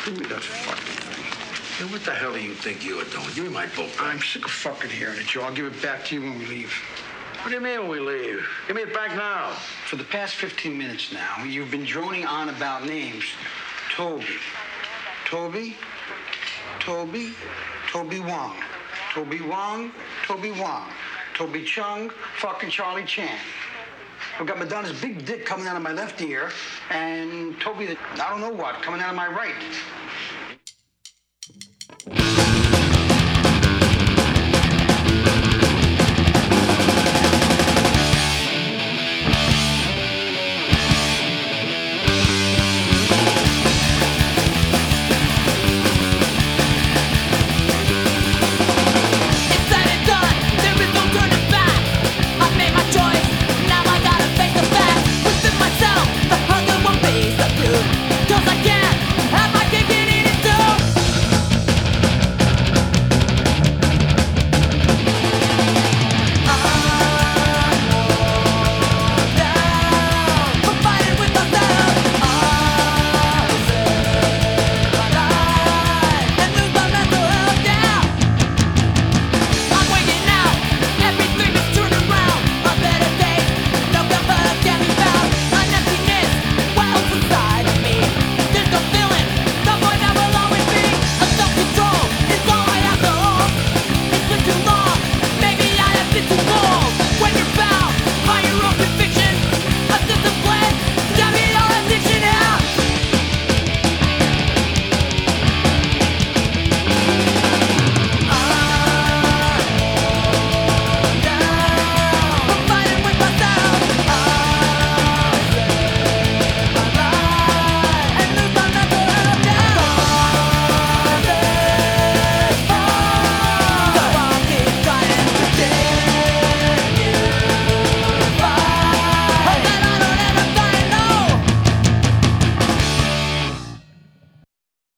Give me that fucking thing. Hey, what the hell do you think you're doing? Give me my book back. I'm sick of fucking hearing it, Joe. I'll give it back to you when we leave. What do you mean when we leave? Give me it back now. For the past 15 minutes now, you've been droning on about names. Toby. Toby? Toby? Toby Wong. Toby Wong? Toby Wong. Toby Chung? Fucking Charlie Chan. I've got Madonna's big dick coming out of my left ear, and Toby, I don't know what, coming out of my right.